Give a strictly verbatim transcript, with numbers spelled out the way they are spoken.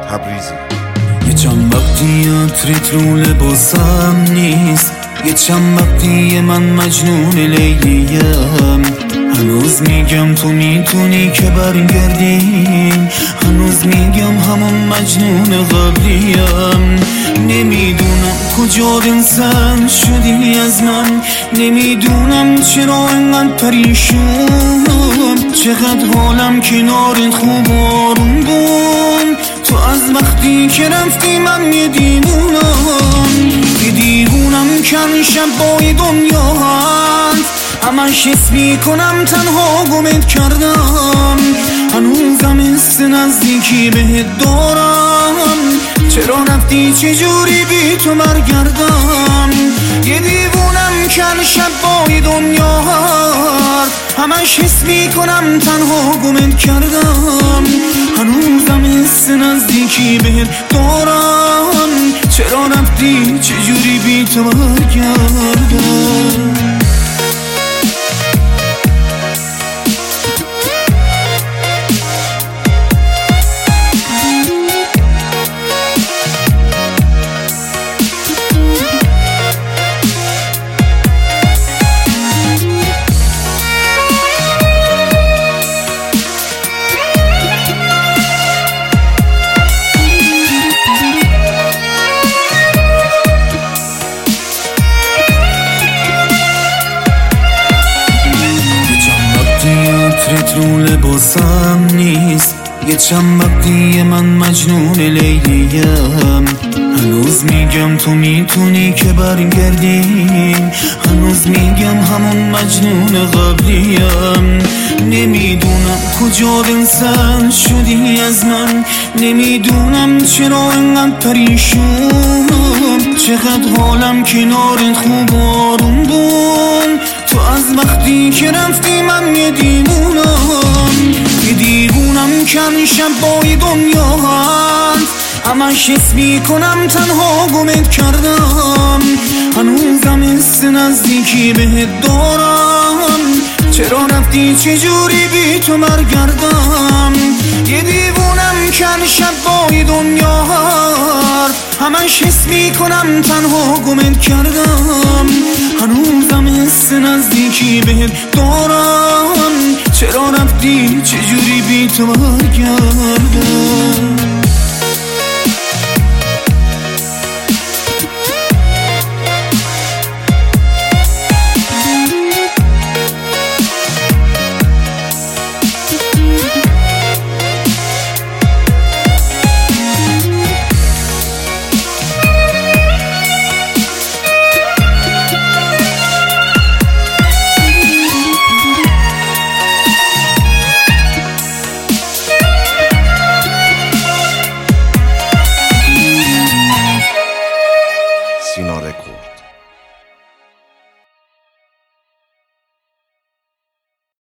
تبریزی. یه چند وقتی عطرت رو لباسم نیست، یه چند وقتی من مجنون لیلیم. هنوز میگم تو میتونی که برگردیم، هنوز میگم همون مجنون قبلیم. نمیدونم کجا انسان شدی از من، نمیدونم چرا انقدر پریشون. چقدر حالم کنارت خوب آروم بود، تو از وقتی که رفتی من یه دیوونم. یه دیوونم کن شبای دنیا هست، همش حس میکنم تنها گمت کردم. هنوزم حس نزدیکی بهت دارم، چرا رفتی چجوری بی تو برگردم. یه دیوونم کن شبای دنیا هست، همش حس میکنم تنها گمت کردم. هنوزم حس نزدیکی بهت دارم، چرا رفتی چجوری بی تو برگردم. عطرت رو لباسم نیست، یه چند وقتی من مجنون لیلیم. هنوز میگم تو میتونی که برگردیم، هنوز میگم همون مجنون قبلیم. نمیدونم کجا انسان شدی از من، نمیدونم چرا انقدر پریشون. چقدر حالم کنارت خوب آروم بود، تو از وقتی که رفتی من یه دیوونم. یه دیوونم کن شبای دنیا هست، همش حس میکنم تنها گمت کردم. هنوزم حس نزدیکی بهت دارم، چرا رفتی چجوری بی تو برگردم. یه دیوونم کن شبای دنیا هست، همش حس میکنم تنها گمت کردم. هنوزم حس نزدیکی بهت دارم، چرا رفتی چجوری بی تو برگردم.